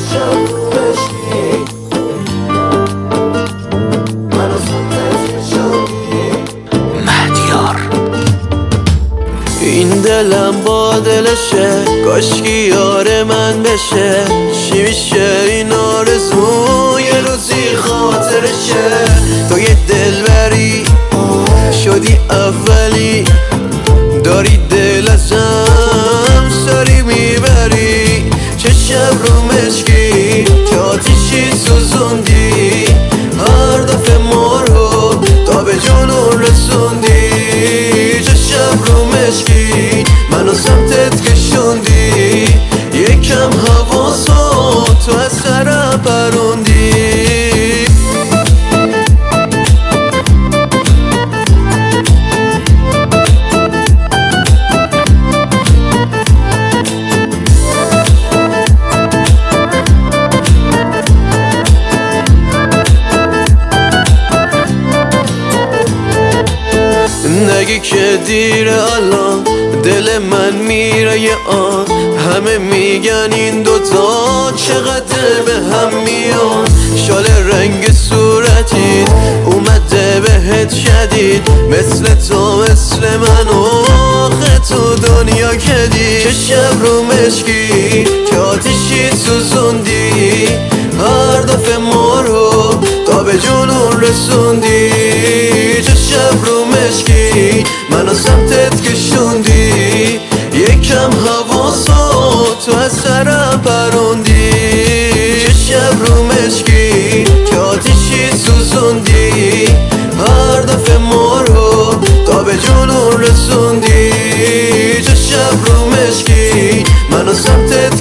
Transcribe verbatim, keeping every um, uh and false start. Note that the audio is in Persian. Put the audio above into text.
این دلم با دلشه، کاشکی یار من بشه. چی میشه این آرزو یه روزی خاطرشه. تو یه دلبری شدی اولی، داری دل ازم سری میبری. چه شب رو مشکی که آتیشی سوزوندی، هر دفعه ما رو تا به جنون رسوندی. چه شب رو مشکی منو سمتت کشوندی، یکم حواسو تو از سرم پروندی. نگی که دیره الان، دل من میره یه آن. همه میگن این دوتا چقدر به هم میان. شال رنگ صورتید اومده بهت شدید، مثل تو مثل من و آخه تو دنیا کدی. چه شب رو مشکی که آتیشی سوزوندی، هر دفعه ما رو تا به جنون رسوندی. چه شب رو مشکی منو سمتت کشوندی، یکم حواسو تو از سرم پروندی. چه شب رو مشکی که آتیشی سوزوندی، هر دفعه ما رو تا به جنون رسوندی. چه شب رو مشکی منو سمتت